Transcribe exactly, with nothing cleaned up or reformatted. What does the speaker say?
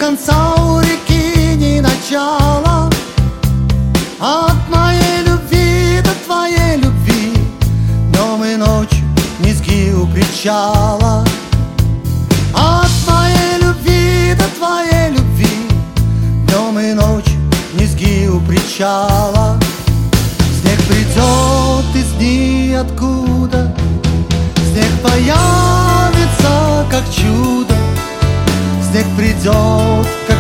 конца у реки, ни начала. От моей любви до твоей любви, днем и ночью низги у причала. От моей любви до твоей любви, днем и ночью низги у причала. Снег придет из ниоткуда, снег появится как чудо. Снег придет, как